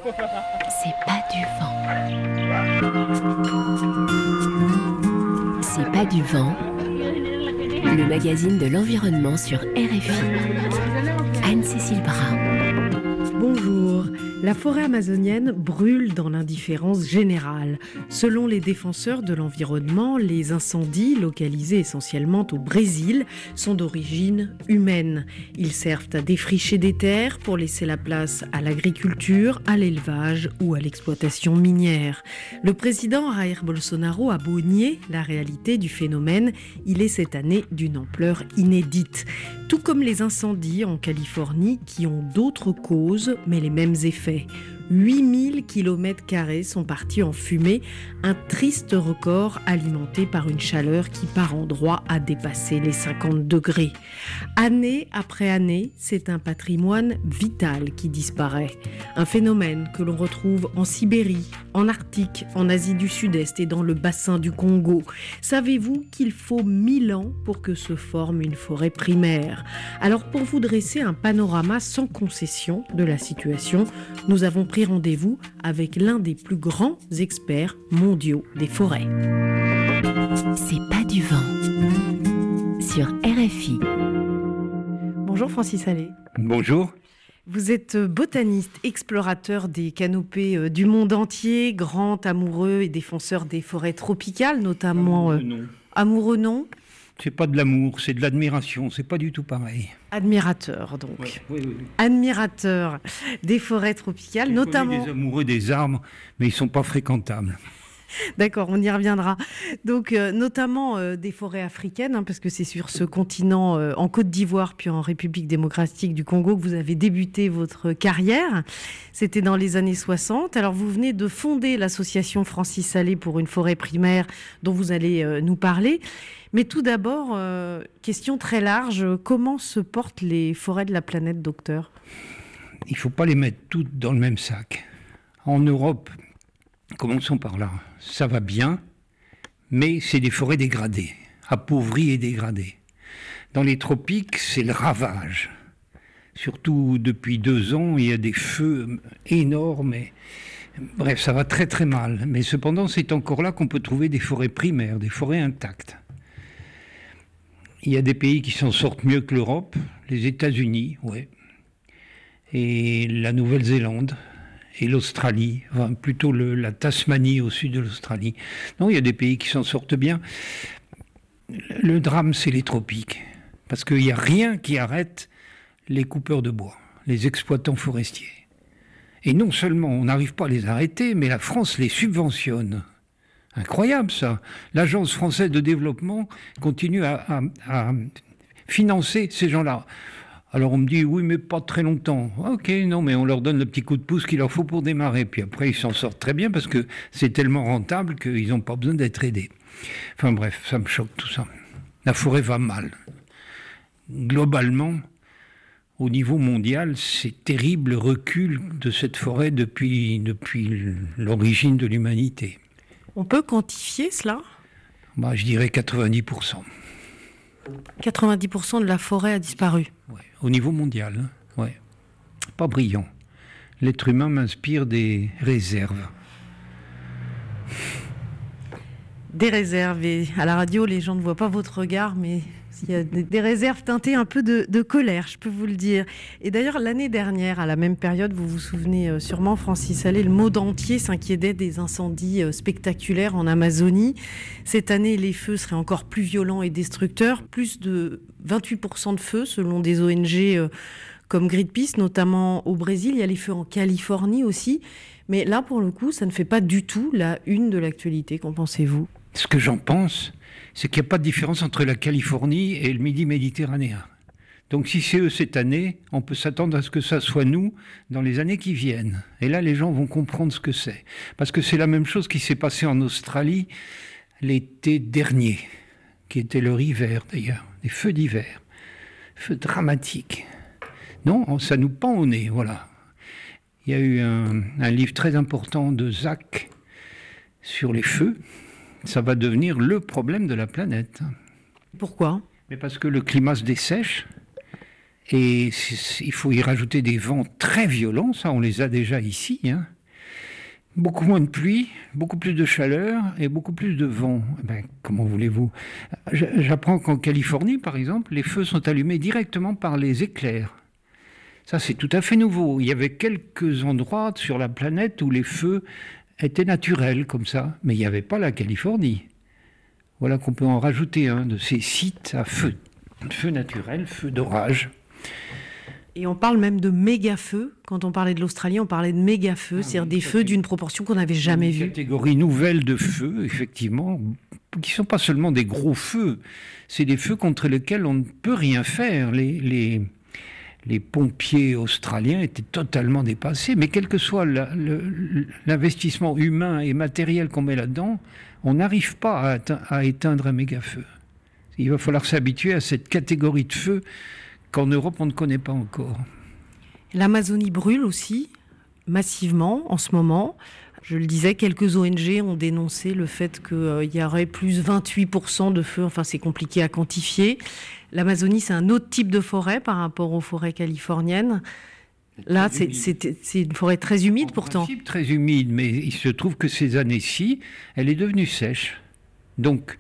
C'est pas du vent. C'est pas du vent. Le magazine de l'environnement sur RFI. Anne-Cécile Brun. Bonjour. La forêt amazonienne brûle dans l'indifférence générale. Selon les défenseurs de l'environnement, les incendies, localisés essentiellement au Brésil, sont d'origine humaine. Ils servent à défricher des terres pour laisser la place à l'agriculture, à l'élevage ou à l'exploitation minière. Le président Jair Bolsonaro a beau nier la réalité du phénomène, il est cette année d'une ampleur inédite. Tout comme les incendies en Californie qui ont d'autres causes mais les mêmes effets. 8000 km² sont partis en fumée, un triste record alimenté par une chaleur qui par endroits a dépassé les 50 degrés. Année après année, c'est un patrimoine vital qui disparaît. Un phénomène que l'on retrouve en Sibérie, en Arctique, en Asie du Sud-Est et dans le bassin du Congo. Savez-vous qu'il faut 1000 ans pour que se forme une forêt primaire ? Alors pour vous dresser un panorama sans concession de la situation, nous avons pris rendez-vous avec l'un des plus grands experts mondiaux des forêts. C'est pas du vent. Sur RFI. Bonjour Francis Allais. Bonjour. Vous êtes botaniste, explorateur des canopées du monde entier, grand amoureux et défenseur des forêts tropicales, notamment... Amoureux non ? C'est pas de l'amour, c'est de l'admiration, c'est pas du tout pareil. Admirateur donc. Oui. Admirateur des forêts tropicales, J'ai notamment... connu des amoureux des arbres, mais ils sont pas fréquentables. D'accord, on y reviendra. Donc, notamment des forêts africaines, parce que c'est sur ce continent, en Côte d'Ivoire, puis en République démocratique du Congo, que vous avez débuté votre carrière. C'était dans les années 60. Alors, vous venez de fonder l'association Francis Allais pour une forêt primaire, dont vous allez nous parler. Mais tout d'abord, question très large, comment se portent les forêts de la planète, docteur ? Il faut pas les mettre toutes dans le même sac. En Europe, commençons par là, ça va bien, mais c'est des forêts dégradées, appauvries et dégradées. Dans les tropiques, c'est le ravage. Surtout depuis 2 ans, il y a des feux énormes. Bref, ça va très très mal. Mais cependant, c'est encore là qu'on peut trouver des forêts primaires, des forêts intactes. Il y a des pays qui s'en sortent mieux que l'Europe, les États-Unis, ouais, et la Nouvelle-Zélande. Et l'Australie, enfin plutôt la Tasmanie au sud de l'Australie. Non, il y a des pays qui s'en sortent bien. Le drame, c'est les tropiques. Parce qu'il n'y a rien qui arrête les coupeurs de bois, les exploitants forestiers. Et non seulement on n'arrive pas à les arrêter, mais la France les subventionne. Incroyable ça. L'Agence française de développement continue à financer ces gens-là. Alors on me dit, oui, mais pas très longtemps. Ok, non, mais on leur donne le petit coup de pouce qu'il leur faut pour démarrer. Puis après, ils s'en sortent très bien parce que c'est tellement rentable qu'ils n'ont pas besoin d'être aidés. Enfin bref, ça me choque tout ça. La forêt va mal. Globalement, au niveau mondial, c'est terrible le recul de cette forêt depuis l'origine de l'humanité. On peut quantifier cela ? Je dirais 90%. 90% de la forêt a disparu. Ouais, au niveau mondial, hein. Ouais. Pas brillant. L'être humain m'inspire des réserves. Des réserves. Et à la radio, les gens ne voient pas votre regard, mais il y a des réserves teintées un peu de colère, je peux vous le dire. Et d'ailleurs, l'année dernière, à la même période, vous vous souvenez sûrement, Francis Allais, le monde entier s'inquiétait des incendies spectaculaires en Amazonie. Cette année, les feux seraient encore plus violents et destructeurs. Plus de 28% de feux, selon des ONG comme Greenpeace, notamment au Brésil. Il y a les feux en Californie aussi. Mais là, pour le coup, ça ne fait pas du tout la une de l'actualité. Qu'en pensez-vous ? Ce que j'en pense, c'est qu'il n'y a pas de différence entre la Californie et le Midi méditerranéen. Donc si c'est eux cette année, on peut s'attendre à ce que ça soit nous dans les années qui viennent. Et là, les gens vont comprendre ce que c'est. Parce que c'est la même chose qui s'est passé en Australie l'été dernier, qui était leur hiver d'ailleurs, des feux d'hiver, feux dramatiques. Non, ça nous pend au nez, voilà. Il y a eu un livre très important de Zach sur les feux. Ça va devenir le problème de la planète. Pourquoi ? Mais parce que le climat se dessèche Et il faut y rajouter des vents très violents, ça on les a déjà ici, hein. Beaucoup moins de pluie, beaucoup plus de chaleur et beaucoup plus de vent. Ben, comment voulez-vous? J'apprends qu'en Californie, par exemple, les feux sont allumés directement par les éclairs. Ça, c'est tout à fait nouveau. Il y avait quelques endroits sur la planète où les feux étaient naturels, comme ça, mais il n'y avait pas la Californie. Voilà qu'on peut en rajouter un de ces sites à feu. Feu naturel, feu d'orage. Et on parle même de méga-feux. Quand on parlait de l'Australie, on parlait de méga-feux, c'est-à-dire des feux d'une proportion qu'on n'avait jamais vue. Une catégorie nouvelle de feux, effectivement, qui ne sont pas seulement des gros feux, c'est des feux contre lesquels on ne peut rien faire. Les pompiers australiens étaient totalement dépassés, mais quel que soit l'investissement humain et matériel qu'on met là-dedans, on n'arrive pas à éteindre un méga-feu. Il va falloir s'habituer à cette catégorie de feux qu'en Europe, on ne connaît pas encore. L'Amazonie brûle aussi, massivement, en ce moment. Je le disais, quelques ONG ont dénoncé le fait qu'il y aurait plus 28% de feux. Enfin, c'est compliqué à quantifier. L'Amazonie, c'est un autre type de forêt par rapport aux forêts californiennes. Là, c'est une forêt très humide, pourtant. En principe, très humide, mais il se trouve que ces années-ci, elle est devenue sèche. Donc,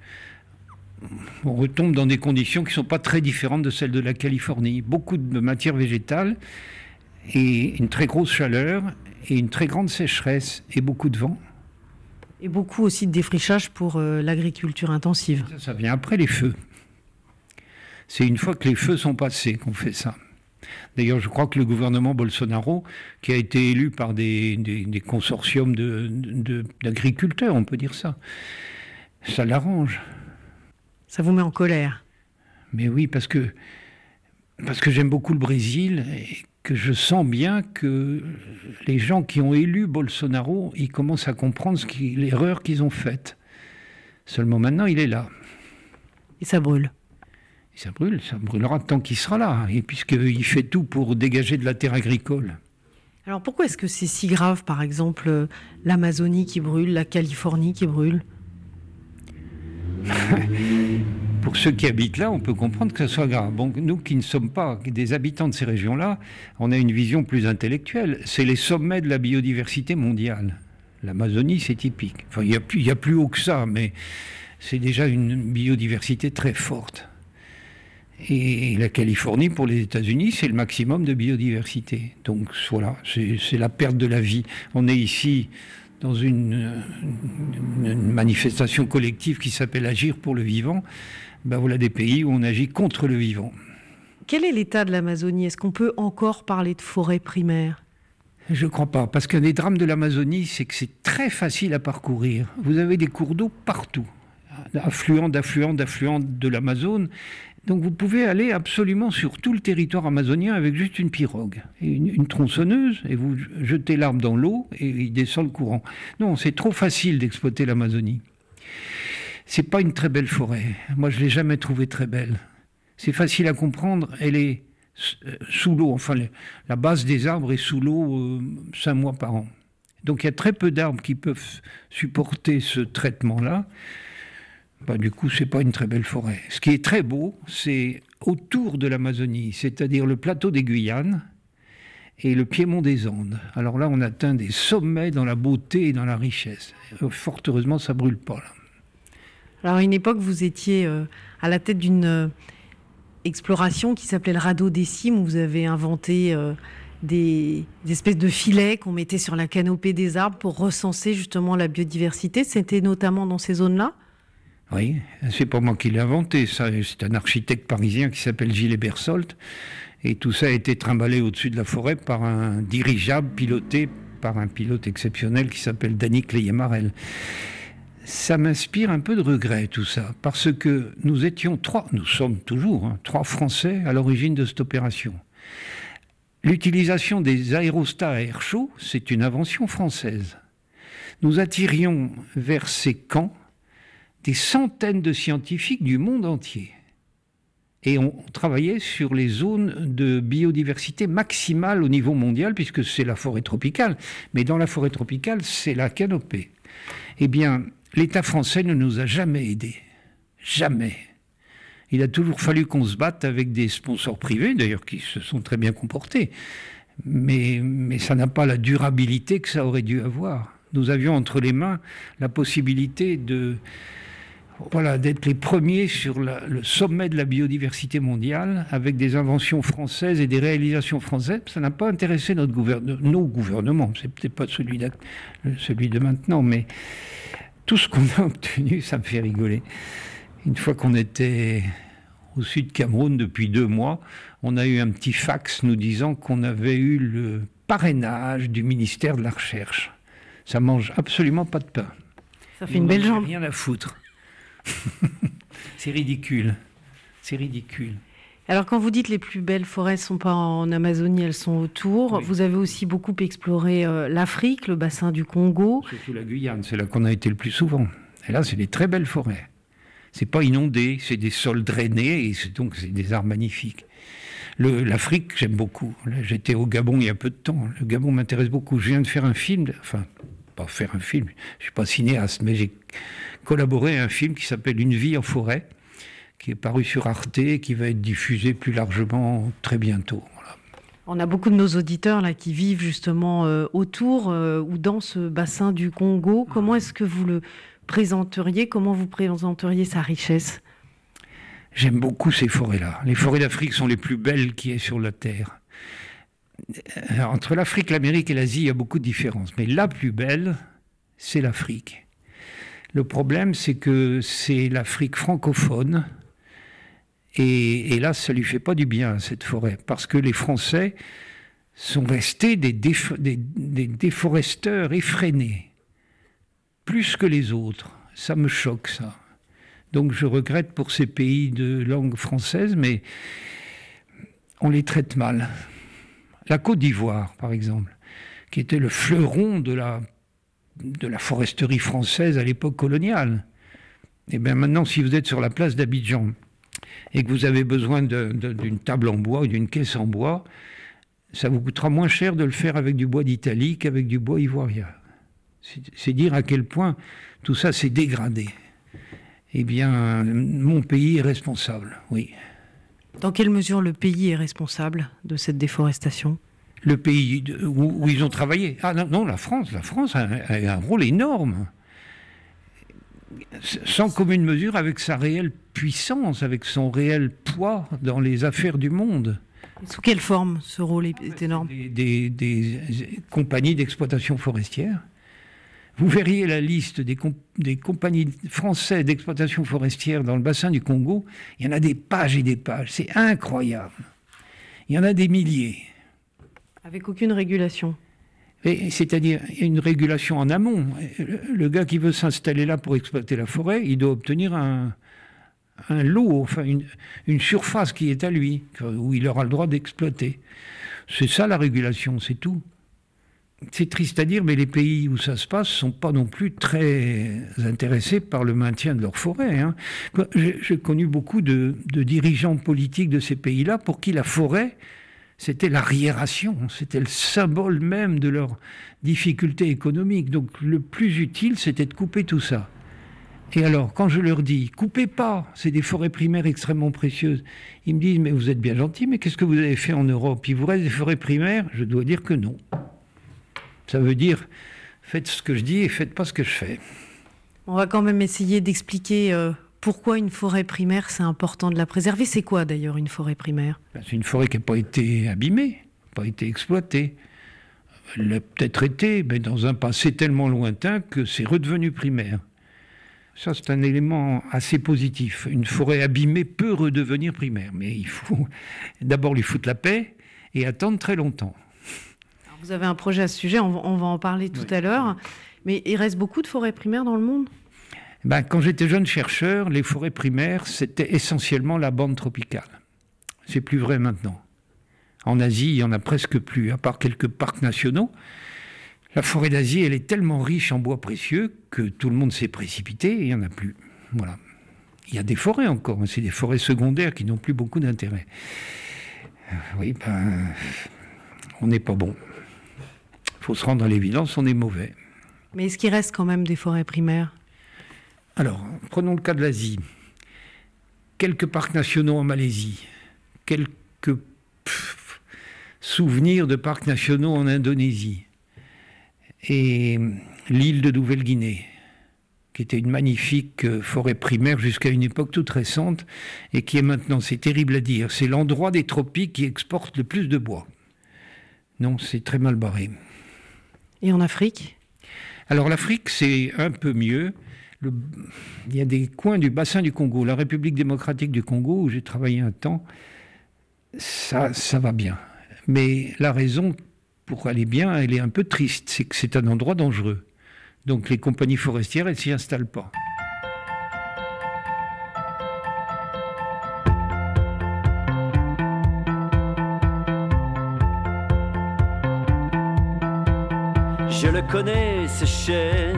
on retombe dans des conditions qui ne sont pas très différentes de celles de la Californie. Beaucoup de matière végétale et une très grosse chaleur et une très grande sécheresse et beaucoup de vent. Et beaucoup aussi de défrichage pour l'agriculture intensive. Ça vient après les feux. C'est une fois que les feux sont passés qu'on fait ça. D'ailleurs, je crois que le gouvernement Bolsonaro, qui a été élu par des consortiums d'agriculteurs, on peut dire ça, ça l'arrange. Ça vous met en colère? Mais oui, parce que j'aime beaucoup le Brésil et que je sens bien que les gens qui ont élu Bolsonaro, ils commencent à comprendre l'erreur qu'ils ont faite. Seulement maintenant, il est là. Et ça brûle? Et ça brûlera tant qu'il sera là, et puisqu'il fait tout pour dégager de la terre agricole. Alors pourquoi est-ce que c'est si grave, par exemple, l'Amazonie qui brûle, la Californie qui brûle? Pour ceux qui habitent là, on peut comprendre que ça soit grave. Bon, nous qui ne sommes pas des habitants de ces régions-là, on a une vision plus intellectuelle. C'est les sommets de la biodiversité mondiale. L'Amazonie, c'est typique. Enfin, il y a plus haut que ça, mais c'est déjà une biodiversité très forte. Et la Californie, pour les États-Unis, c'est le maximum de biodiversité. Donc voilà, c'est la perte de la vie. On est ici dans une manifestation collective qui s'appelle Agir pour le vivant. Ben voilà des pays où on agit contre le vivant. Quel est l'état de l'Amazonie? Est-ce qu'on peut encore parler de forêt primaire? Je ne crois pas, parce qu'un des drames de l'Amazonie, c'est que c'est très facile à parcourir. Vous avez des cours d'eau partout, affluents de l'Amazone. Donc vous pouvez aller absolument sur tout le territoire amazonien avec juste une pirogue, et une tronçonneuse, et vous jetez l'arbre dans l'eau et il descend le courant. Non, c'est trop facile d'exploiter l'Amazonie. C'est pas une très belle forêt. Moi, je l'ai jamais trouvée très belle. C'est facile à comprendre. Elle est sous l'eau. Enfin, la base des arbres est sous l'eau 5 mois par an. Donc il y a très peu d'arbres qui peuvent supporter ce traitement-là. Bah, du coup, c'est pas une très belle forêt. Ce qui est très beau, c'est autour de l'Amazonie, c'est-à-dire le plateau des Guyanes et le piémont des Andes. Alors là, on atteint des sommets dans la beauté et dans la richesse. Fort heureusement, ça brûle pas là. Alors à une époque, vous étiez à la tête d'une exploration qui s'appelait le radeau des cimes, où vous avez inventé des espèces de filets qu'on mettait sur la canopée des arbres pour recenser justement la biodiversité. C'était notamment dans ces zones-là? Oui, c'est pas moi qui l'ai inventé, ça, c'est un architecte parisien qui s'appelle Gilles Bersolt, et tout ça a été trimballé au-dessus de la forêt par un dirigeable piloté par un pilote exceptionnel qui s'appelle Danny Cleyemarel. Ça m'inspire un peu de regret tout ça, parce que nous sommes toujours 3 Français à l'origine de cette opération. L'utilisation des aérostats à air chaud, c'est une invention française. Nous attirions vers ces camps des centaines de scientifiques du monde entier. Et on travaillait sur les zones de biodiversité maximale au niveau mondial, puisque c'est la forêt tropicale. Mais dans la forêt tropicale, c'est la canopée. Eh bien, l'État français ne nous a jamais aidés. Jamais. Il a toujours fallu qu'on se batte avec des sponsors privés, d'ailleurs, qui se sont très bien comportés. Mais ça n'a pas la durabilité que ça aurait dû avoir. Nous avions entre les mains la possibilité d'être les premiers sur le sommet de la biodiversité mondiale, avec des inventions françaises et des réalisations françaises. Ça n'a pas intéressé nos gouvernements. C'est peut-être pas celui de maintenant, mais tout ce qu'on a obtenu, ça me fait rigoler. Une fois qu'on était au sud Cameroun depuis 2 mois, on a eu un petit fax nous disant qu'on avait eu le parrainage du ministère de la Recherche. Ça mange absolument pas de pain. Ça fait une belle jambe. Rien à foutre. C'est ridicule. C'est ridicule. Alors quand vous dites les plus belles forêts ne sont pas en Amazonie, elles sont autour, oui. Vous avez aussi beaucoup exploré l'Afrique, le bassin du Congo. Surtout la Guyane, c'est là qu'on a été le plus souvent. Et là, c'est des très belles forêts. C'est pas inondé, c'est des sols drainés, et donc c'est des arbres magnifiques. L'Afrique, j'aime beaucoup. Là, j'étais au Gabon il y a peu de temps. Le Gabon m'intéresse beaucoup. Je viens de faire un film, enfin, pas faire un film, je suis pas cinéaste, mais j'ai collaboré à un film qui s'appelle Une vie en forêt, qui est paru sur Arte et qui va être diffusé plus largement très bientôt. Voilà. On a beaucoup de nos auditeurs là qui vivent justement autour ou dans ce bassin du Congo. Comment est-ce que vous le présenteriez? Comment vous présenteriez sa richesse? J'aime beaucoup ces forêts-là. Les forêts d'Afrique sont les plus belles qu'il y ait sur la Terre. Entre l'Afrique, l'Amérique et l'Asie, il y a beaucoup de différences. Mais la plus belle, c'est l'Afrique. Le problème, c'est que c'est l'Afrique francophone. Et là, ça ne lui fait pas du bien, cette forêt. Parce que les Français sont restés des déforesteurs effrénés. Plus que les autres. Ça me choque, ça. Donc je regrette pour ces pays de langue française, mais on les traite mal. La Côte d'Ivoire, par exemple, qui était le fleuron de la foresterie française à l'époque coloniale. Et bien maintenant, si vous êtes sur la place d'Abidjan et que vous avez besoin d'une table en bois ou d'une caisse en bois, ça vous coûtera moins cher de le faire avec du bois d'Italie qu'avec du bois ivoirien. C'est dire à quel point tout ça s'est dégradé. Eh bien, mon pays est responsable, oui. Dans quelle mesure le pays est responsable de cette déforestation? Le pays où ils ont travaillé. Ah non, la France a un rôle énorme. Sans commune mesure avec sa réelle puissance, avec son réel poids dans les affaires du monde. Sous quelle forme ce rôle est énorme? Des compagnies d'exploitation forestière. Vous verriez la liste des compagnies françaises d'exploitation forestière dans le bassin du Congo. Il y en a des pages et des pages. C'est incroyable. Il y en a des milliers. Avec aucune régulation. C'est-à-dire une régulation en amont. Le gars qui veut s'installer là pour exploiter la forêt, il doit obtenir un lot, enfin une surface qui est à lui, où il aura le droit d'exploiter. C'est ça la régulation, c'est tout. C'est triste à dire, mais les pays où ça se passe ne sont pas non plus très intéressés par le maintien de leur forêt. Hein. J'ai connu beaucoup de dirigeants politiques de ces pays-là pour qui la forêt, c'était l'arriération, c'était le symbole même de leur difficulté économique. Donc le plus utile, c'était de couper tout ça. Et alors, quand je leur dis, coupez pas, c'est des forêts primaires extrêmement précieuses, ils me disent, mais vous êtes bien gentils, mais qu'est-ce que vous avez fait en Europe? Il vous reste des forêts primaires? Je dois dire que non. Ça veut dire, faites ce que je dis et faites pas ce que je fais. On va quand même essayer d'expliquer pourquoi une forêt primaire, c'est important de la préserver. C'est quoi d'ailleurs une forêt primaire? C'est une forêt qui n'a pas été abîmée, pas été exploitée. Elle l'a peut-être été, mais dans un passé tellement lointain que c'est redevenu primaire. Ça, c'est un élément assez positif. Une forêt abîmée peut redevenir primaire, mais il faut d'abord lui foutre la paix et attendre très longtemps. Vous avez un projet à ce sujet, on va en parler tout à l'heure. Mais il reste beaucoup de forêts primaires dans le monde? Quand j'étais jeune chercheur, les forêts primaires, c'était essentiellement la bande tropicale. C'est plus vrai maintenant. En Asie, il n'y en a presque plus, à part quelques parcs nationaux. La forêt d'Asie, elle est tellement riche en bois précieux que tout le monde s'est précipité et il n'y en a plus. Voilà. Il y a des forêts encore, mais c'est des forêts secondaires qui n'ont plus beaucoup d'intérêt. Oui, on n'est pas bon. Il faut se rendre à l'évidence, on est mauvais. Mais est-ce qu'il reste quand même des forêts primaires? Alors, prenons le cas de l'Asie. quelques parcs nationaux en Malaisie, quelques souvenirs de parcs nationaux en Indonésie, et l'île de Nouvelle-Guinée, qui était une magnifique forêt primaire jusqu'à une époque toute récente, et qui est maintenant, c'est terrible à dire, c'est l'endroit des tropiques qui exporte le plus de bois. Non, c'est très mal barré. Et en Afrique ? Alors l'Afrique, c'est un peu mieux. Il y a des coins du bassin du Congo, la République démocratique du Congo, où j'ai travaillé un temps, ça va bien. Mais la raison pour aller bien, elle est un peu triste, c'est que c'est un endroit dangereux. Donc les compagnies forestières, elles ne s'y installent pas. Je le connais, ce chêne.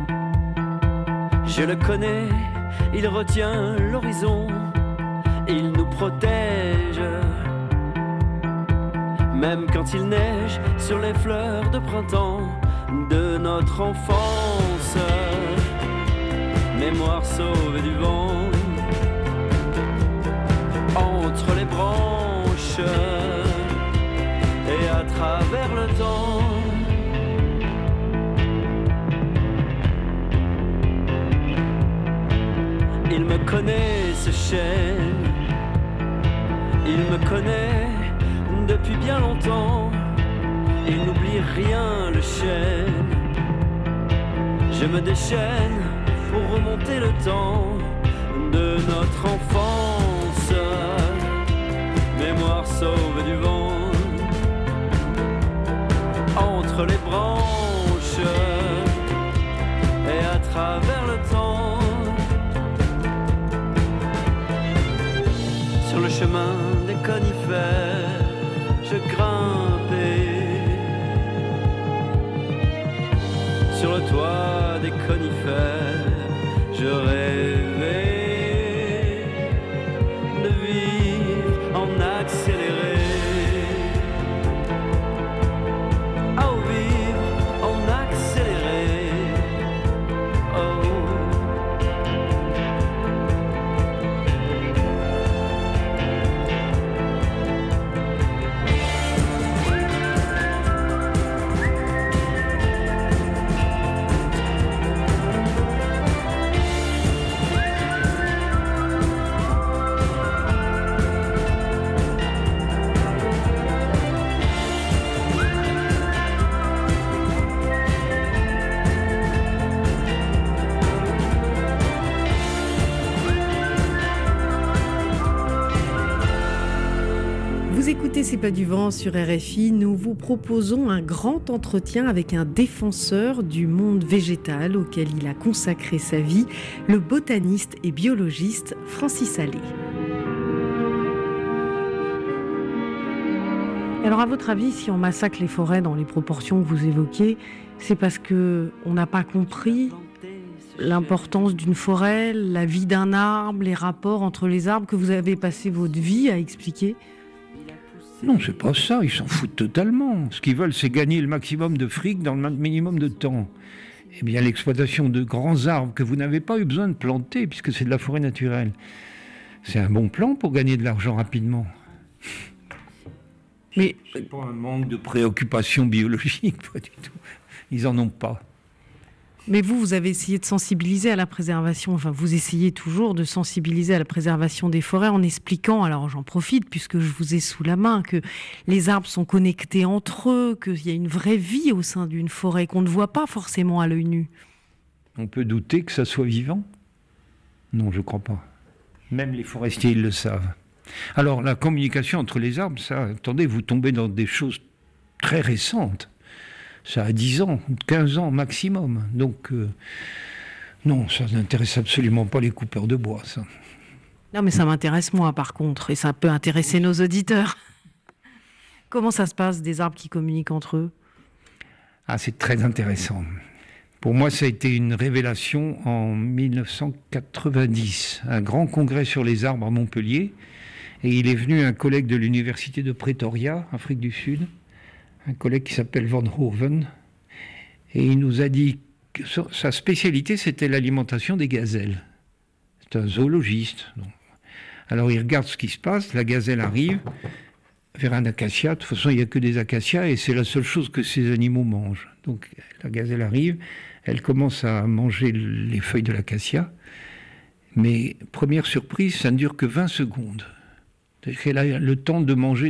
Je le connais, il retient l'horizon. Il nous protège. Même quand il neige sur les fleurs de printemps de notre enfance. Mémoire sauvée du vent. Entre les branches et à travers le temps. Il me connaît, ce chêne. Il me connaît depuis bien longtemps. Il n'oublie rien, le chêne. Je me déchaîne pour remonter le temps de notre enfance. Mémoire sauve du vent. Entre les branches et à travers le temps. Sur le chemin des conifères, je grimpais. Sur le toit des conifères, je rêvais de vivre en accéléré. Oh, vivre en accéléré. Oh. Vous écoutez C'est pas du vent sur RFI. Nous vous proposons un grand entretien avec un défenseur du monde végétal auquel il a consacré sa vie, le botaniste et biologiste Francis Allais. Alors à votre avis, si on massacre les forêts dans les proportions que vous évoquez, c'est parce qu'on n'a pas compris l'importance d'une forêt, la vie d'un arbre, les rapports entre les arbres que vous avez passé votre vie à expliquer ? Non, c'est pas ça, ils s'en foutent totalement. Ce qu'ils veulent, c'est gagner le maximum de fric dans le minimum de temps. Eh bien, l'exploitation de grands arbres que vous n'avez pas eu besoin de planter, puisque c'est de la forêt naturelle, c'est un bon plan pour gagner de l'argent rapidement. Mais c'est pas un manque de préoccupation biologique, pas du tout. Ils en ont pas. Mais vous avez essayé de sensibiliser à la préservation, enfin vous essayez toujours de sensibiliser à la préservation des forêts en expliquant, alors j'en profite puisque je vous ai sous la main, que les arbres sont connectés entre eux, qu'il y a une vraie vie au sein d'une forêt qu'on ne voit pas forcément à l'œil nu. On peut douter que ça soit vivant ? Non, je crois pas. Même les forestiers, ils le savent. Alors la communication entre les arbres, ça, attendez, vous tombez dans des choses très récentes. Ça a 10 ans, 15 ans maximum. Donc, non, ça n'intéresse absolument pas les coupeurs de bois, ça. Non, mais ça m'intéresse moi, par contre, et ça peut intéresser nos auditeurs. Comment ça se passe, des arbres qui communiquent entre eux ? Ah, c'est très intéressant. Pour moi, ça a été une révélation en 1990, un grand congrès sur les arbres à Montpellier. Et il est venu un collègue de l'université de Pretoria, Afrique du Sud, un collègue qui s'appelle Van Hoven, et il nous a dit que sa spécialité, c'était l'alimentation des gazelles. C'est un zoologiste. Donc. Alors il regarde ce qui se passe, la gazelle arrive vers un acacia. De toute façon, il n'y a que des acacias et c'est la seule chose que ces animaux mangent. Donc la gazelle arrive, elle commence à manger les feuilles de l'acacia. Mais première surprise, ça ne dure que 20 secondes. C'est-à-dire qu'elle a le temps de manger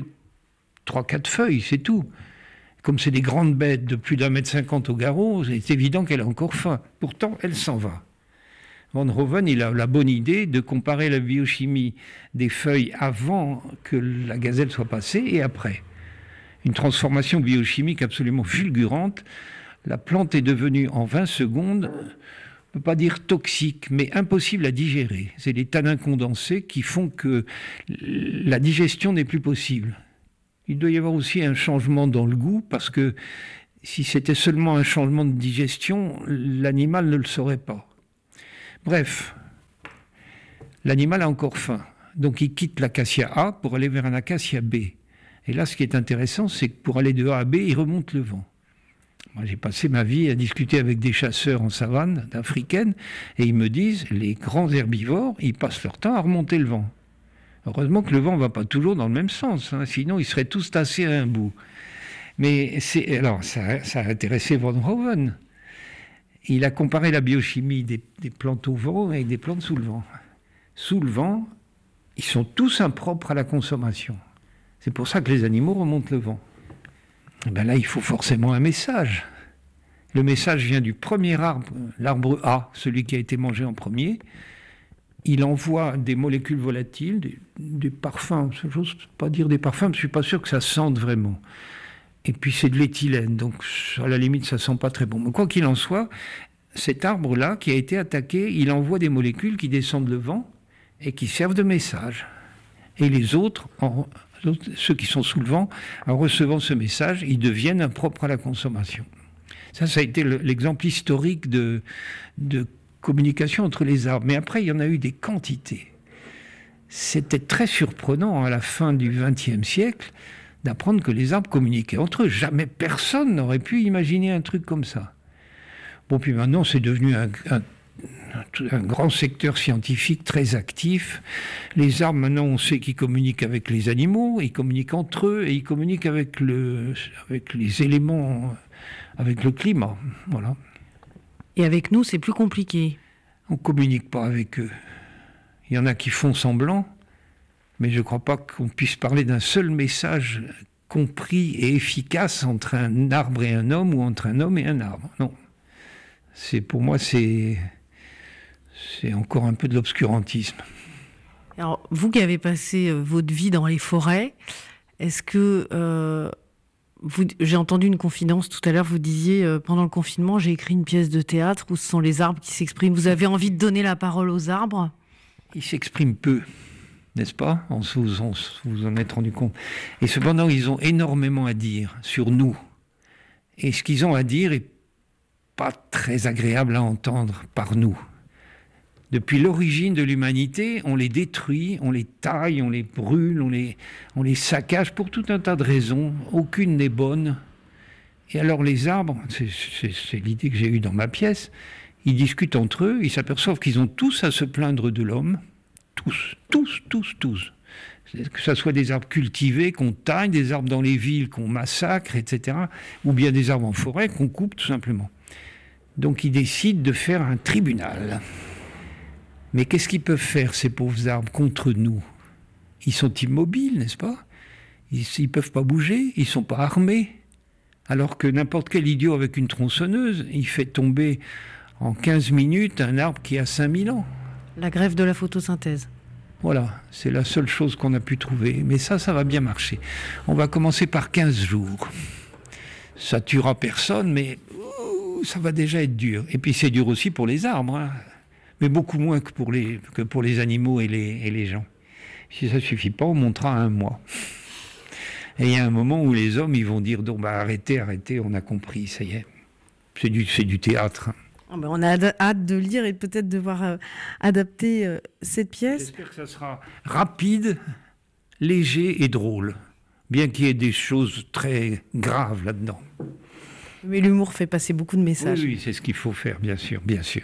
3-4 feuilles, c'est tout. Comme c'est des grandes bêtes de plus d'1,50 m au garrot, c'est évident qu'elle a encore faim. Pourtant, elle s'en va. Van Hoven, il a la bonne idée de comparer la biochimie des feuilles avant que la gazelle soit passée et après. Une transformation biochimique absolument fulgurante. La plante est devenue en 20 secondes, on ne peut pas dire toxique, mais impossible à digérer. C'est des tanins condensés qui font que la digestion n'est plus possible. Il doit y avoir aussi un changement dans le goût, parce que si c'était seulement un changement de digestion, l'animal ne le saurait pas. Bref, l'animal a encore faim. Donc il quitte l'acacia A pour aller vers un acacia B. Et là, ce qui est intéressant, c'est que pour aller de A à B, il remonte le vent. Moi, j'ai passé ma vie à discuter avec des chasseurs en savane africaine, et ils me disent, les grands herbivores, ils passent leur temps à remonter le vent. Heureusement que le vent ne va pas toujours dans le même sens, hein, sinon ils seraient tous tassés à un bout. Mais alors, ça a intéressé Van Hoven. Il a comparé la biochimie des plantes au vent avec des plantes sous le vent. Sous le vent, ils sont tous impropres à la consommation. C'est pour ça que les animaux remontent le vent. Et bien là, il faut forcément un message. Le message vient du premier arbre, l'arbre A, celui qui a été mangé en premier. Il envoie des molécules volatiles, des parfums. Je n'ose pas dire des parfums, parce que je ne suis pas sûr que ça sente vraiment. Et puis c'est de l'éthylène, donc à la limite ça sent pas très bon. Mais quoi qu'il en soit, cet arbre-là qui a été attaqué, il envoie des molécules qui descendent le vent et qui servent de message. Et les autres, ceux qui sont sous le vent, en recevant ce message, ils deviennent impropres à la consommation. Ça a été l'exemple historique de communication entre les arbres. Mais après, il y en a eu des quantités. C'était très surprenant à la fin du XXe siècle d'apprendre que les arbres communiquaient entre eux. Jamais personne n'aurait pu imaginer un truc comme ça. Bon, puis maintenant, c'est devenu un grand secteur scientifique très actif. Les arbres, maintenant, on sait qu'ils communiquent avec les animaux, ils communiquent entre eux, et ils communiquent avec les éléments, avec le climat. Voilà. Et avec nous, c'est plus compliqué. On ne communique pas avec eux. Il y en a qui font semblant, mais je ne crois pas qu'on puisse parler d'un seul message compris et efficace entre un arbre et un homme ou entre un homme et un arbre. Non. Pour moi, c'est encore un peu de l'obscurantisme. Alors, vous qui avez passé votre vie dans les forêts, est-ce que... j'ai entendu une confidence tout à l'heure, vous disiez, pendant le confinement, j'ai écrit une pièce de théâtre où ce sont les arbres qui s'expriment. Vous avez envie de donner la parole aux arbres ? Ils s'expriment peu. N'est-ce pas ? Vous en êtes rendu compte. Et cependant, ils ont énormément à dire sur nous. Et ce qu'ils ont à dire n'est pas très agréable à entendre par nous. Depuis l'origine de l'humanité, on les détruit, on les taille, on les brûle, on les saccage pour tout un tas de raisons. Aucune n'est bonne. Et alors les arbres, c'est l'idée que j'ai eue dans ma pièce, ils discutent entre eux, ils s'aperçoivent qu'ils ont tous à se plaindre de l'homme. Tous. Que ce soit des arbres cultivés qu'on taille, des arbres dans les villes qu'on massacre, etc. Ou bien des arbres en forêt qu'on coupe tout simplement. Donc ils décident de faire un tribunal. Mais qu'est-ce qu'ils peuvent faire, ces pauvres arbres, contre nous ? Ils sont immobiles, n'est-ce pas ? Ils ne peuvent pas bouger, ils ne sont pas armés. Alors que n'importe quel idiot avec une tronçonneuse, il fait tomber en 15 minutes un arbre qui a 5000 ans. La grève de la photosynthèse. Voilà, c'est la seule chose qu'on a pu trouver. Mais ça va bien marcher. On va commencer par 15 jours. Ça tuera personne, mais ça va déjà être dur. Et puis c'est dur aussi pour les arbres, hein. Mais beaucoup moins que pour les animaux et les gens. Si ça ne suffit pas, on montera 1 mois. Et il y a un moment où les hommes ils vont dire donc, arrêtez, on a compris, ça y est. C'est du théâtre. On a hâte de lire et peut-être de voir adapter cette pièce. J'espère que ça sera rapide, léger et drôle, bien qu'il y ait des choses très graves là-dedans. Mais l'humour fait passer beaucoup de messages. Oui, c'est ce qu'il faut faire, bien sûr.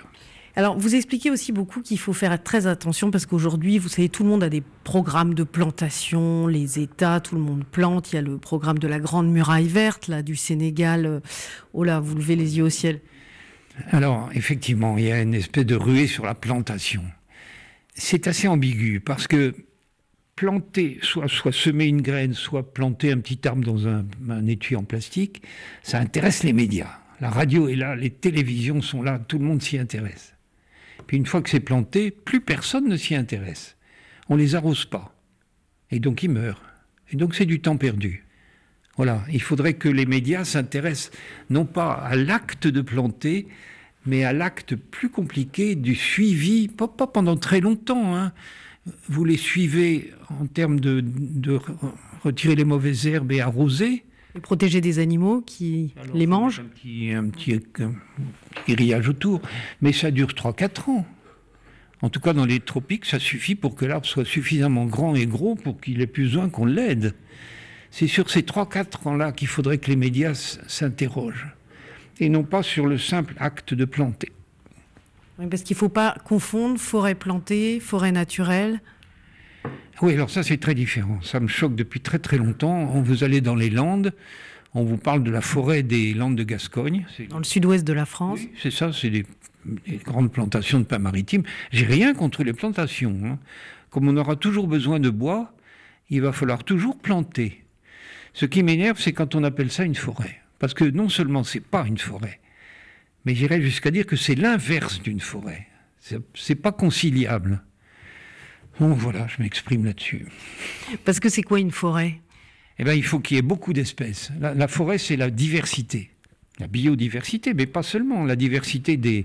Alors, vous expliquez aussi beaucoup qu'il faut faire très attention parce qu'aujourd'hui, vous savez, tout le monde a des programmes de plantation, les États, tout le monde plante. Il y a le programme de la Grande Muraille Verte, là, du Sénégal. Oh là, vous levez les yeux au ciel. Alors, effectivement, il y a une espèce de ruée sur la plantation. C'est assez ambigu parce que planter, soit semer une graine, soit planter un petit arbre dans un étui en plastique, ça intéresse les médias. La radio est là, les télévisions sont là, tout le monde s'y intéresse. Puis une fois que c'est planté, plus personne ne s'y intéresse. On les arrose pas. Et donc ils meurent. Et donc c'est du temps perdu. Voilà, il faudrait que les médias s'intéressent non pas à l'acte de planter, mais à l'acte plus compliqué du suivi, pas pendant très longtemps. Hein. Vous les suivez en termes de retirer les mauvaises herbes et arroser. Et protéger des animaux qui les mangent. Un petit grillage autour. Mais ça dure 3-4 ans. En tout cas, dans les tropiques, ça suffit pour que l'arbre soit suffisamment grand et gros pour qu'il ait plus besoin qu'on l'aide. C'est sur ces 3-4 ans-là qu'il faudrait que les médias s'interrogent. Et non pas sur le simple acte de planter. Oui, parce qu'il ne faut pas confondre forêt plantée, forêt naturelle. Oui, alors ça c'est très différent. Ça me choque depuis très très longtemps. Vous allez dans les Landes, on vous parle de la forêt des Landes de Gascogne. Dans le sud-ouest de la France. Oui, c'est ça, c'est des grandes plantations de pins maritimes. J'ai rien contre les plantations. Hein. Comme on aura toujours besoin de bois, il va falloir toujours planter. Ce qui m'énerve, c'est quand on appelle ça une forêt. Parce que non seulement c'est pas une forêt, mais j'irais jusqu'à dire que c'est l'inverse d'une forêt. C'est pas conciliable. Bon, voilà, je m'exprime là-dessus. Parce que c'est quoi une forêt ? Eh bien, il faut qu'il y ait beaucoup d'espèces. La forêt, c'est la diversité. La biodiversité, mais pas seulement. La diversité des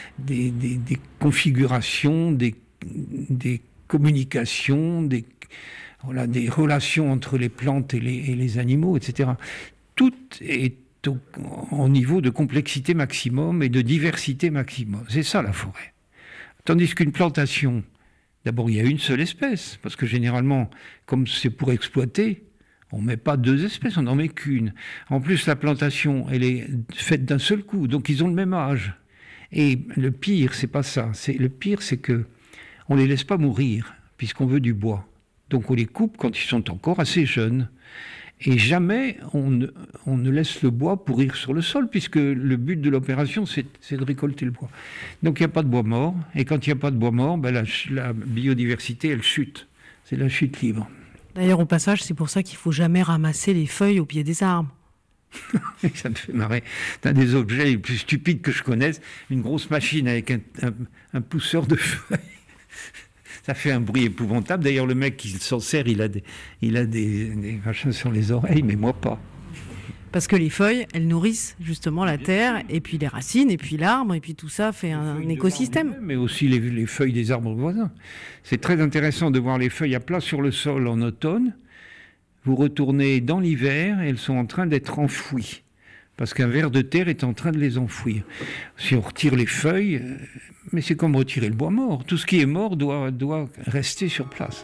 configurations, des communications, des relations entre les plantes et les animaux, etc. Tout est au niveau de complexité maximum et de diversité maximum. C'est ça, la forêt. Tandis qu'une plantation... D'abord, il y a une seule espèce, parce que généralement, comme c'est pour exploiter, on ne met pas 2 espèces, on n'en met qu'une. En plus, la plantation, elle est faite d'un seul coup, donc ils ont le même âge. Et le pire, c'est pas ça. Le pire, c'est que on les laisse pas mourir, puisqu'on veut du bois. Donc on les coupe quand ils sont encore assez jeunes. Et jamais on ne laisse le bois pourrir sur le sol, puisque le but de l'opération, c'est de récolter le bois. Donc il n'y a pas de bois mort, et quand il n'y a pas de bois mort, ben la biodiversité, elle chute. C'est la chute libre. D'ailleurs, au passage, c'est pour ça qu'il ne faut jamais ramasser les feuilles au pied des arbres. Ça me fait marrer. C'est un des objets les plus stupides que je connaisse, une grosse machine avec un pousseur de feuilles. Ça fait un bruit épouvantable. D'ailleurs, le mec qui s'en sert, il a des machins sur les oreilles, mais moi pas. Parce que les feuilles, elles nourrissent justement la terre, et puis les racines, et puis l'arbre, et puis tout ça fait un écosystème. Mais aussi les feuilles des arbres voisins. C'est très intéressant de voir les feuilles à plat sur le sol en automne. Vous retournez dans l'hiver, et elles sont en train d'être enfouies. Parce qu'un ver de terre est en train de les enfouir. Si on retire les feuilles... Mais c'est comme retirer le bois mort. Tout ce qui est mort doit rester sur place.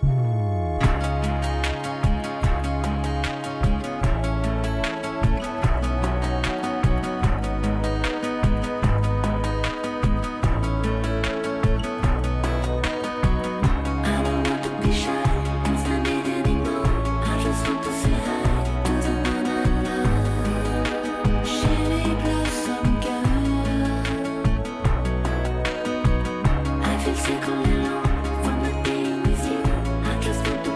I feel sick all alone from not being with you. I just want to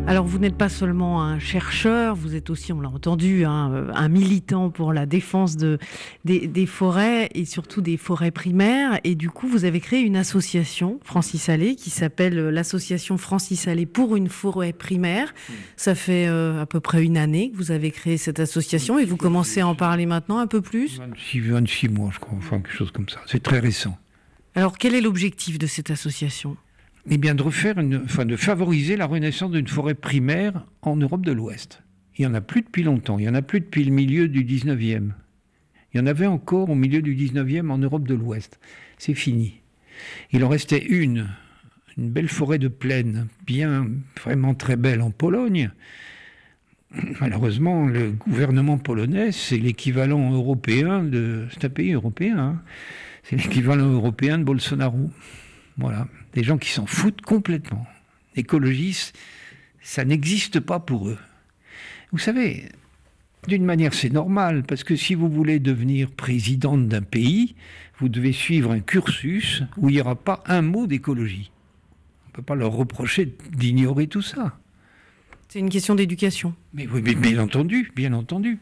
Alors vous n'êtes pas seulement un chercheur, vous êtes aussi, on l'a entendu, un militant pour la défense des forêts et surtout des forêts primaires. Et du coup, vous avez créé une association, Francis Allais, qui s'appelle l'association Francis Allais pour une forêt primaire. Ça fait à peu près une année que vous avez créé cette association et vous commencez à en parler maintenant un peu plus. 26 mois, je crois, enfin quelque chose comme ça. C'est très récent. Alors quel est l'objectif de cette association ? Eh bien, de favoriser la renaissance d'une forêt primaire en Europe de l'Ouest. Il n'y en a plus depuis longtemps. Il n'y en a plus depuis le milieu du 19e. Il y en avait encore au milieu du 19e en Europe de l'Ouest. C'est fini. Il en restait une belle forêt de plaine, vraiment très belle en Pologne. Malheureusement, le gouvernement polonais, c'est l'équivalent européen c'est un pays européen, hein. C'est l'équivalent européen de Bolsonaro. Voilà, des gens qui s'en foutent complètement. Écologistes, ça n'existe pas pour eux. Vous savez, d'une manière, c'est normal, parce que si vous voulez devenir présidente d'un pays, vous devez suivre un cursus où il n'y aura pas un mot d'écologie. On ne peut pas leur reprocher d'ignorer tout ça. C'est une question d'éducation. Mais oui, mais bien entendu, bien entendu.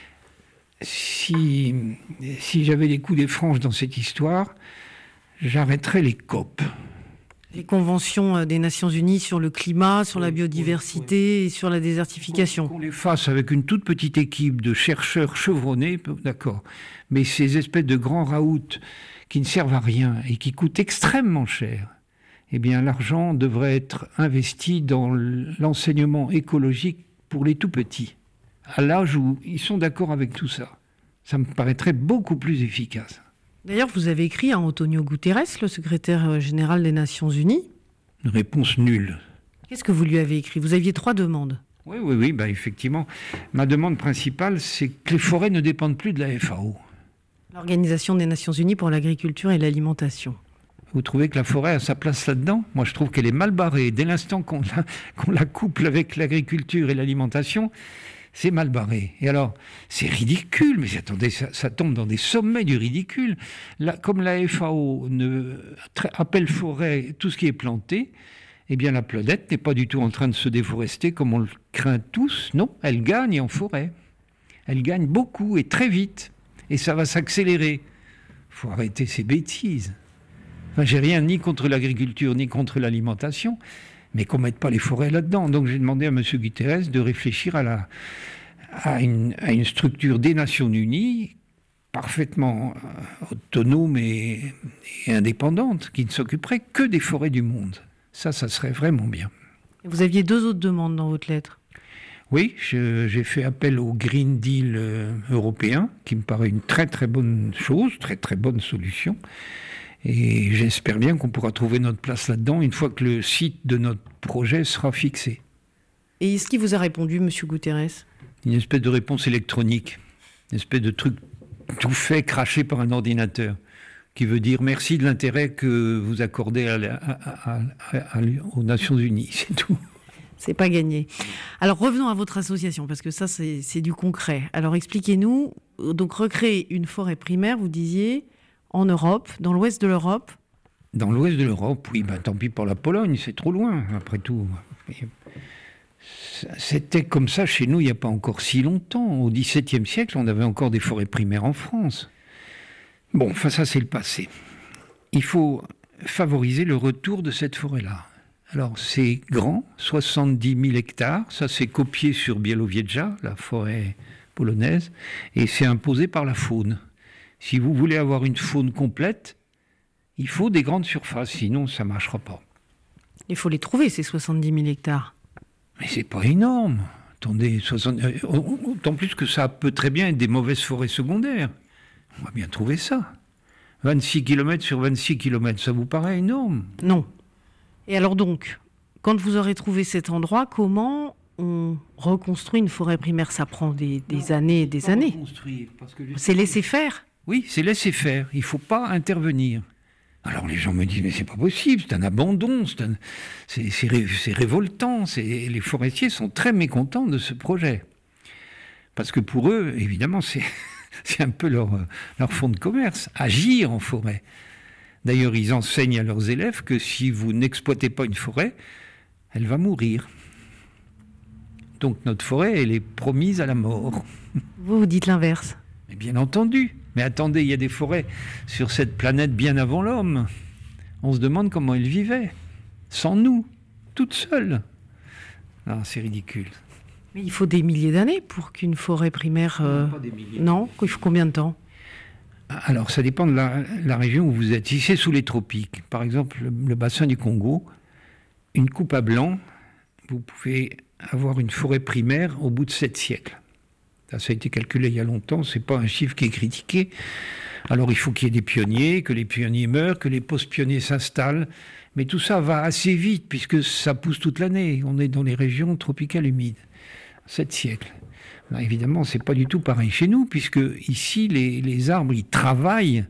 Si j'avais les coups des franges dans cette histoire, j'arrêterais les COP. Les conventions des Nations Unies sur le climat, sur la biodiversité et sur la désertification. Qu'on les fasse avec une toute petite équipe de chercheurs chevronnés, d'accord. Mais ces espèces de grands raouts qui ne servent à rien et qui coûtent extrêmement cher, eh bien l'argent devrait être investi dans l'enseignement écologique pour les tout petits, à l'âge où ils sont d'accord avec tout ça. Ça me paraîtrait beaucoup plus efficace. D'ailleurs, vous avez écrit à Antonio Guterres, le secrétaire général des Nations Unies. Une réponse nulle. Qu'est-ce que vous lui avez écrit ? Vous aviez 3 demandes. Oui, effectivement. Ma demande principale, c'est que les forêts ne dépendent plus de la FAO. L'Organisation des Nations Unies pour l'agriculture et l'alimentation. Vous trouvez que la forêt a sa place là-dedans ? Moi, je trouve qu'elle est mal barrée. Dès l'instant qu'on la couple avec l'agriculture et l'alimentation, c'est mal barré. Et alors, c'est ridicule, mais attendez, ça tombe dans des sommets du ridicule. Comme la FAO appelle forêt tout ce qui est planté, eh bien la planète n'est pas du tout en train de se déforester comme on le craint tous. Non, elle gagne en forêt. Elle gagne beaucoup et très vite. Et ça va s'accélérer. Il faut arrêter ces bêtises. Enfin, j'ai rien ni contre l'agriculture ni contre l'alimentation, mais qu'on ne mette pas les forêts là-dedans. Donc j'ai demandé à M. Guterres de réfléchir à une structure des Nations Unies parfaitement autonome et indépendante, qui ne s'occuperait que des forêts du monde. Ça serait vraiment bien. Vous aviez 2 autres demandes dans votre lettre. Oui, j'ai fait appel au Green Deal européen, qui me paraît une très très bonne chose, très très bonne solution. Et j'espère bien qu'on pourra trouver notre place là-dedans une fois que le site de notre projet sera fixé. Et est-ce qu'il vous a répondu, M. Guterres ? Une espèce de réponse électronique, une espèce de truc tout fait, craché par un ordinateur, qui veut dire merci de l'intérêt que vous accordez aux Nations Unies, c'est tout. C'est pas gagné. Alors revenons à votre association, parce que ça c'est du concret. Alors expliquez-nous, donc recréer une forêt primaire, vous disiez, en Europe, dans l'ouest de l'Europe. Dans l'ouest de l'Europe, oui, tant pis pour la Pologne, c'est trop loin, après tout. C'était comme ça chez nous il n'y a pas encore si longtemps. Au XVIIe siècle, on avait encore des forêts primaires en France. Bon, enfin ça c'est le passé. Il faut favoriser le retour de cette forêt-là. Alors c'est grand, 70 000 hectares, ça c'est copié sur Białowieża, la forêt polonaise, et c'est imposé par la faune. Si vous voulez avoir une faune complète, il faut des grandes surfaces, sinon ça ne marchera pas. Il faut les trouver, ces 70 000 hectares. Mais c'est pas énorme. Attendez, autant plus que ça peut très bien être des mauvaises forêts secondaires. On va bien trouver ça. 26 km sur 26 km, ça vous paraît énorme ? Non. Et alors donc, quand vous aurez trouvé cet endroit, comment on reconstruit une forêt primaire ? Ça prend des années et des années. C'est laisser faire ? Oui, c'est laisser faire. Il ne faut pas intervenir. Alors les gens me disent, mais c'est pas possible, c'est un abandon, c'est révoltant. Les forestiers sont très mécontents de ce projet. Parce que pour eux, évidemment, c'est un peu leur fonds de commerce, agir en forêt. D'ailleurs, ils enseignent à leurs élèves que si vous n'exploitez pas une forêt, elle va mourir. Donc notre forêt, elle est promise à la mort. Vous dites l'inverse. Mais bien entendu. Mais attendez, il y a des forêts sur cette planète bien avant l'homme. On se demande comment ils vivaient, sans nous, toutes seules. Ah, c'est ridicule. Mais il faut des milliers d'années pour qu'une forêt primaire... Pas des milliers. Non, il faut combien de temps? Alors, ça dépend de la région où vous êtes. Si c'est sous les tropiques, par exemple le bassin du Congo, une coupe à blanc, vous pouvez avoir une forêt primaire au bout de 7 siècles. Ça a été calculé il y a longtemps, c'est pas un chiffre qui est critiqué. Alors il faut qu'il y ait des pionniers, que les pionniers meurent, que les post-pionniers s'installent. Mais tout ça va assez vite puisque ça pousse toute l'année. On est dans les régions tropicales humides. 7 siècles. Alors, évidemment, c'est pas du tout pareil chez nous puisque ici, les arbres, ils travaillent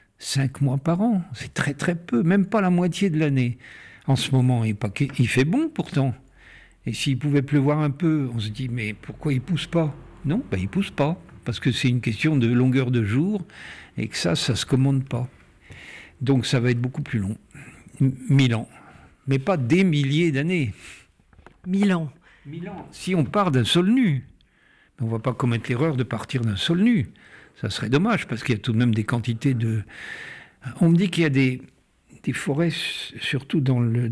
5 mois par an. C'est très très peu, même pas la moitié de l'année. En ce moment, il fait bon pourtant. Et s'il pouvait pleuvoir un peu, on se dit, mais pourquoi il pousse pas? Non, il pousse pas, parce que c'est une question de longueur de jour, et que ça se commande pas. Donc ça va être beaucoup plus long. 1000 ans. Mais pas des milliers d'années. 1000 ans. 1000 ans. Si on part d'un sol nu, on ne va pas commettre l'erreur de partir d'un sol nu. Ça serait dommage, parce qu'il y a tout de même des quantités de... On me dit qu'il y a des forêts, surtout dans le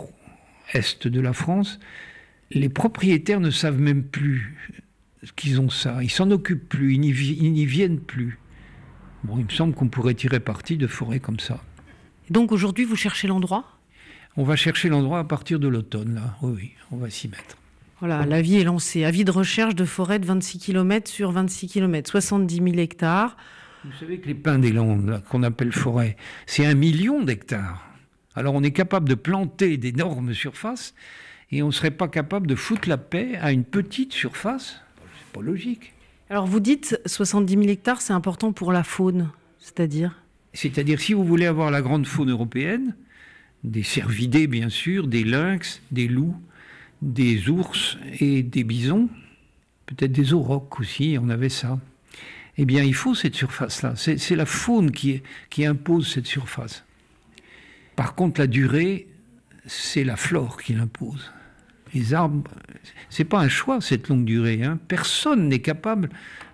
nord-est de la France, les propriétaires ne savent même plus qu'ils ont ça. Ils s'en occupent plus, ils n'y viennent plus. Bon, il me semble qu'on pourrait tirer parti de forêts comme ça. Donc aujourd'hui, vous cherchez l'endroit? On va chercher l'endroit à partir de l'automne, là. Oui, on va s'y mettre. Voilà, l'avis est lancé. Avis de recherche de forêt de 26 km sur 26 km, 70 000 hectares. Vous savez que les pins des Landes, là, qu'on appelle forêt, c'est 1 million d'hectares. Alors on est capable de planter d'énormes surfaces et on ne serait pas capable de foutre la paix à une petite surface. C'est pas logique. Alors vous dites 70 000 hectares, c'est important pour la faune, c'est-à-dire? C'est-à-dire si vous voulez avoir la grande faune européenne, des cervidés bien sûr, des lynx, des loups, des ours et des bisons, peut-être des aurochs aussi, on avait ça. Eh bien il faut cette surface-là, c'est la faune qui impose cette surface. Par contre la durée, c'est la flore qui l'impose. Les arbres, c'est pas un choix cette longue durée. Hein. Personne n'est capable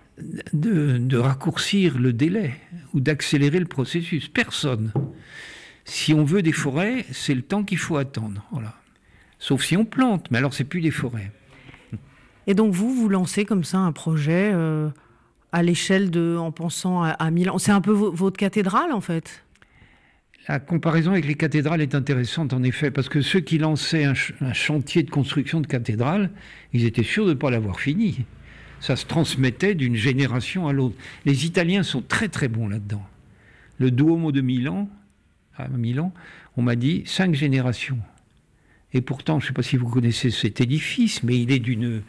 de raccourcir le délai ou d'accélérer le processus. Personne. Si on veut des forêts, c'est le temps qu'il faut attendre. Voilà. Sauf si on plante, mais alors c'est plus des forêts. Et donc vous lancez comme ça un projet à l'échelle en pensant à 1000 ans. C'est un peu votre cathédrale en fait. La comparaison avec les cathédrales est intéressante en effet, parce que ceux qui lançaient un chantier de construction de cathédrale, ils étaient sûrs de ne pas l'avoir fini. Ça se transmettait d'une génération à l'autre. Les Italiens sont très très bons là-dedans. Le Duomo de Milan, à Milan, on m'a dit 5 générations. Et pourtant, je ne sais pas si vous connaissez cet édifice, mais il est d'une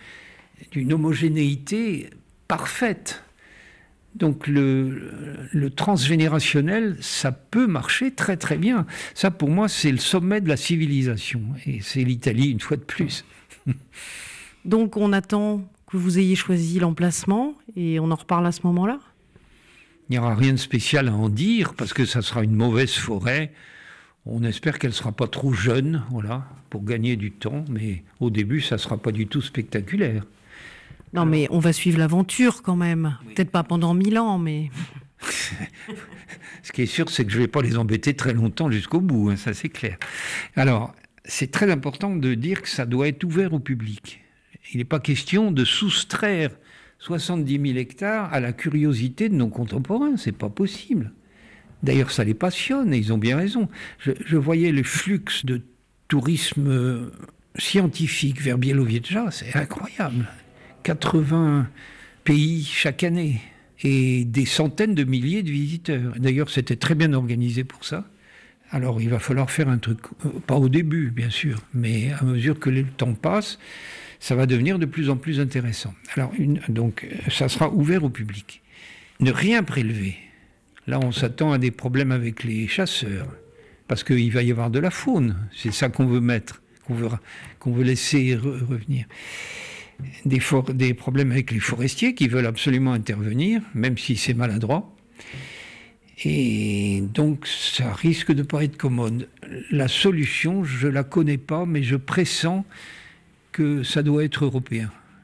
homogénéité parfaite. Donc le transgénérationnel, ça peut marcher très très bien. Ça pour moi c'est le sommet de la civilisation. Et c'est l'Italie une fois de plus. Donc on attend que vous ayez choisi l'emplacement et on en reparle à ce moment-là? Il n'y aura rien de spécial à en dire parce que ça sera une mauvaise forêt. On espère qu'elle ne sera pas trop jeune, voilà, pour gagner du temps. Mais au début ça ne sera pas du tout spectaculaire. Non, mais on va suivre l'aventure quand même. Oui. Peut-être pas pendant 1000 ans, mais... Ce qui est sûr, c'est que je ne vais pas les embêter très longtemps jusqu'au bout, hein, ça c'est clair. Alors, c'est très important de dire que ça doit être ouvert au public. Il n'est pas question de soustraire 70 000 hectares à la curiosité de nos contemporains, c'est pas possible. D'ailleurs, ça les passionne et ils ont bien raison. Je voyais le flux de tourisme scientifique vers Biélowiecza, c'est incroyable. 80 pays chaque année et des centaines de milliers de visiteurs. D'ailleurs, c'était très bien organisé pour ça. Alors, il va falloir faire un truc, pas au début, bien sûr, mais à mesure que le temps passe, ça va devenir de plus en plus intéressant. Alors, donc, ça sera ouvert au public. Ne rien prélever. Là, on s'attend à des problèmes avec les chasseurs, parce qu'il va y avoir de la faune. C'est ça qu'on veut mettre, qu'on veut laisser revenir. Des problèmes avec les forestiers qui veulent absolument intervenir, même si c'est maladroit. Et donc, ça risque de ne pas être commode. La solution, je ne la connais pas, mais je pressens que ça doit être européen.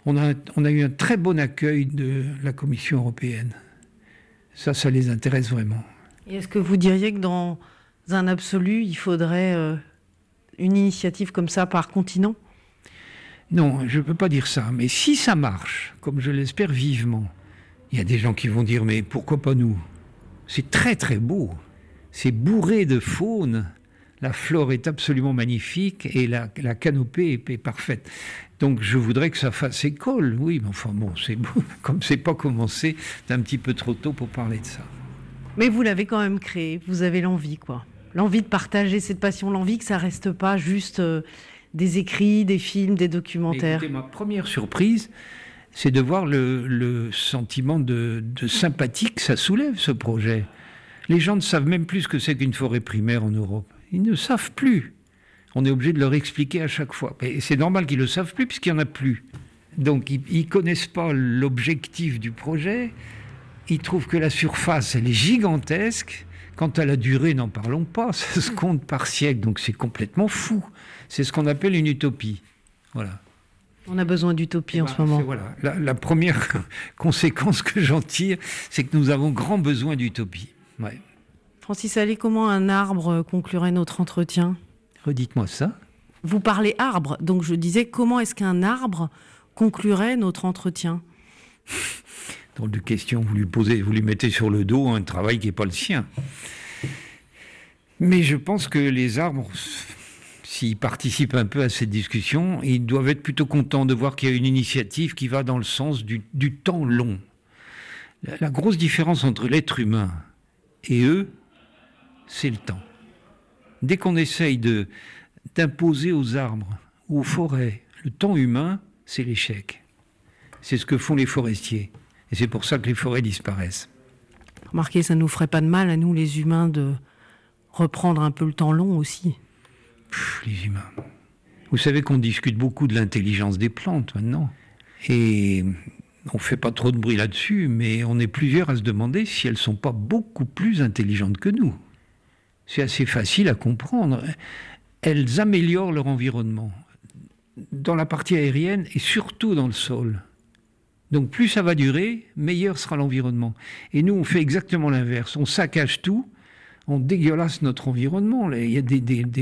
On a eu un très bon accueil de la Commission européenne. Ça les intéresse vraiment. Et est-ce que vous diriez que dans un absolu, il faudrait une initiative comme ça par continent ? Non, je ne peux pas dire ça. Mais si ça marche, comme je l'espère vivement, il y a des gens qui vont dire « mais pourquoi pas nous ?» C'est très très beau. C'est bourré de faune. La flore est absolument magnifique et la canopée est parfaite. Donc je voudrais que ça fasse école, oui, mais enfin bon, c'est beau. Comme c'est pas commencé, c'est un petit peu trop tôt pour parler de ça. Mais vous l'avez quand même créé, vous avez l'envie, quoi. L'envie de partager cette passion, l'envie que ça reste pas juste des écrits, des films, des documentaires. Écoutez, ma première surprise, c'est de voir le sentiment de sympathie que ça soulève, ce projet. Les gens ne savent même plus ce que c'est qu'une forêt primaire en Europe. Ils ne savent plus. On est obligé de leur expliquer à chaque fois. Et c'est normal qu'ils ne le savent plus puisqu'il n'y en a plus. Donc ils ne connaissent pas l'objectif du projet. Ils trouvent que la surface, elle est gigantesque. Quant à la durée, n'en parlons pas. Ça se compte par siècle. Donc c'est complètement fou. C'est ce qu'on appelle une utopie. Voilà. On a besoin d'utopie en ce moment. Voilà. La première conséquence que j'en tire, c'est que nous avons grand besoin d'utopie. Ouais. Francis Allais, comment un arbre conclurait notre entretien ? Redites-moi ça. Vous parlez arbre, donc je disais comment est-ce qu'un arbre conclurait notre entretien ? Drôle de question, vous lui mettez sur le dos un travail qui n'est pas le sien. Mais je pense que les arbres, s'ils participent un peu à cette discussion, ils doivent être plutôt contents de voir qu'il y a une initiative qui va dans le sens du temps long. La grosse différence entre l'être humain et eux, c'est le temps. Dès qu'on essaye d'imposer aux arbres, aux forêts, le temps humain, c'est l'échec. C'est ce que font les forestiers. Et c'est pour ça que les forêts disparaissent. Remarquez, ça ne nous ferait pas de mal à nous, les humains, de reprendre un peu le temps long aussi. Les humains. Vous savez qu'on discute beaucoup de l'intelligence des plantes maintenant. Et on ne fait pas trop de bruit là-dessus, mais on est plusieurs à se demander si elles ne sont pas beaucoup plus intelligentes que nous. C'est assez facile à comprendre. Elles améliorent leur environnement, dans la partie aérienne et surtout dans le sol. Donc plus ça va durer, meilleur sera l'environnement. Et nous, on fait exactement l'inverse. On saccage tout, on dégueulasse notre environnement. Il y a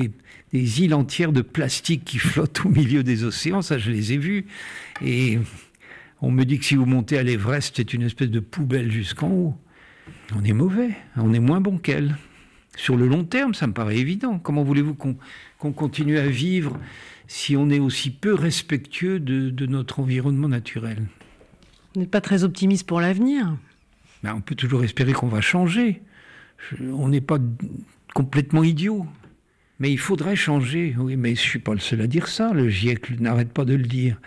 des îles entières de plastique qui flottent au milieu des océans, ça je les ai vus. Et on me dit que si vous montez à l'Everest, c'est une espèce de poubelle jusqu'en haut. On est mauvais, on est moins bon qu'elle. Sur le long terme, ça me paraît évident. Comment voulez-vous qu'on continue à vivre si on est aussi peu respectueux de notre environnement naturel ? Vous n'êtes pas très optimiste pour l'avenir ? Ben, on peut toujours espérer qu'on va changer. On n'est pas complètement idiot. Mais il faudrait changer. Oui, mais je ne suis pas le seul à dire ça. Le GIEC n'arrête pas de le dire.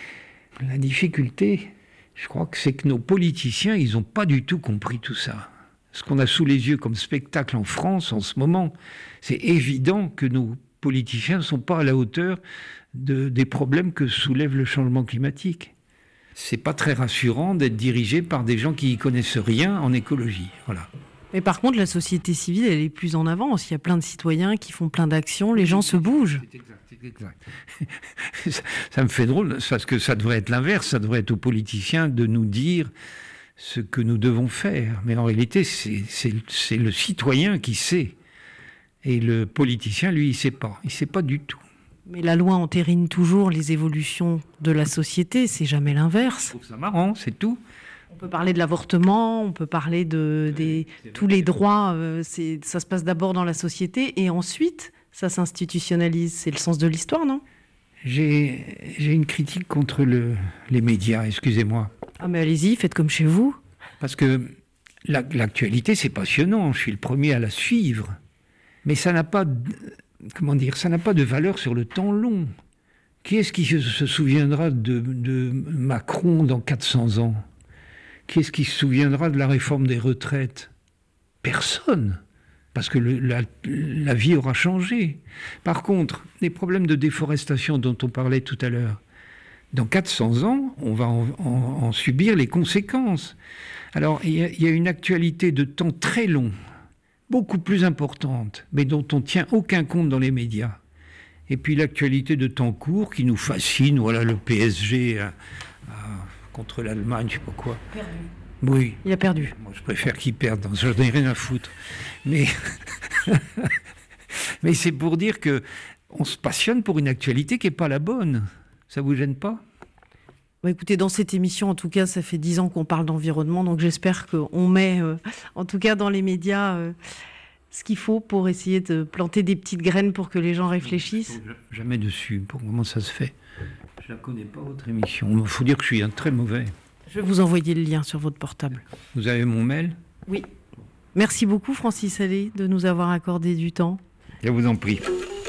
La difficulté, je crois que c'est que nos politiciens, ils n'ont pas du tout compris tout ça. Ce qu'on a sous les yeux comme spectacle en France en ce moment, c'est évident que nos politiciens ne sont pas à la hauteur des problèmes que soulève le changement climatique. C'est pas très rassurant d'être dirigé par des gens qui n'y connaissent rien en écologie. Voilà. Mais par contre, la société civile, elle est plus en avance. Il y a plein de citoyens qui font plein d'actions, les gens se bougent. C'est exact. Ça me fait drôle, parce que ça devrait être l'inverse. Ça devrait être aux politiciens de nous dire ce que nous devons faire. Mais en réalité, c'est le citoyen qui sait. Et le politicien, lui, il sait pas. Il sait pas du tout. Mais la loi entérine toujours les évolutions de la société, c'est jamais l'inverse. Je trouve ça marrant, c'est tout. On peut parler de l'avortement, on peut parler de tous les droits. Ça se passe d'abord dans la société et ensuite, ça s'institutionnalise. C'est le sens de l'histoire, non ? J'ai une critique contre les médias, excusez-moi. Ah mais allez-y, faites comme chez vous. Parce que l'actualité, c'est passionnant, je suis le premier à la suivre. Mais ça n'a pas, ça n'a pas de valeur sur le temps long. Qui est-ce qui se souviendra de Macron dans 400 ans ? Qui est-ce qui se souviendra de la réforme des retraites ? Personne. Parce que la vie aura changé. Par contre, les problèmes de déforestation dont on parlait tout à l'heure, dans 400 ans, on va en subir les conséquences. Alors, il y a une actualité de temps très long, beaucoup plus importante, mais dont on ne tient aucun compte dans les médias. Et puis l'actualité de temps court qui nous fascine, voilà, le PSG contre l'Allemagne, je sais pas quoi. Perdu. Oui. Il a perdu. Moi, je préfère qu'il perde, donc je n'en ai rien à foutre. Mais, mais c'est pour dire que on se passionne pour une actualité qui n'est pas la bonne. Ça vous gêne pas ? Bah, écoutez, dans cette émission, en tout cas, ça fait 10 ans qu'on parle d'environnement, donc j'espère qu'on met, en tout cas dans les médias, ce qu'il faut pour essayer de planter des petites graines pour que les gens réfléchissent. Jamais dessus. Comment ça se fait ? Je la connais pas, votre émission. Il faut dire que je suis un très mauvais. Je vais vous envoyer le lien sur votre portable. Vous avez mon mail ? Oui. Merci beaucoup, Francis Allais, de nous avoir accordé du temps. Je vous en prie.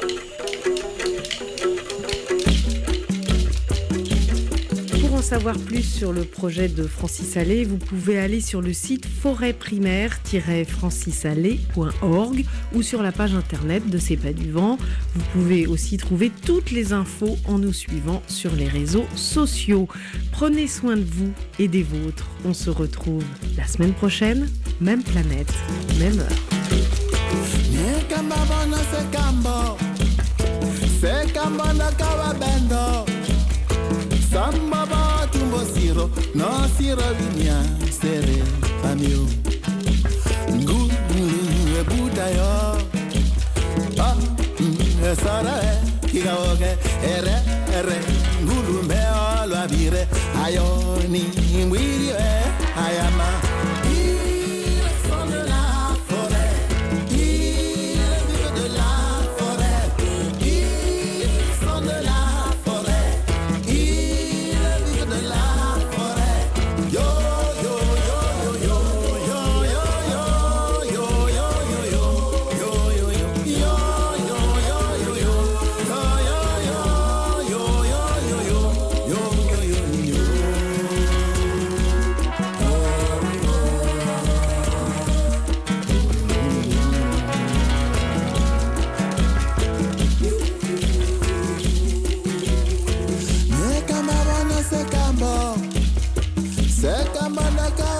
Pour en savoir plus sur le projet de Francis Allais, vous pouvez aller sur le site forêtprimaire-francisallais.org ou sur la page internet de C'est pas du vent. Vous pouvez aussi trouver toutes les infos en nous suivant sur les réseaux sociaux. Prenez soin de vous et des vôtres. On se retrouve la semaine prochaine, même planète, même heure. Samba ba tumbo siro, no siro vinya sere amio. Ngu e buta yo, sara kiga oge ere ngulu me alo abire ayoni mwiri ayama. Se cambana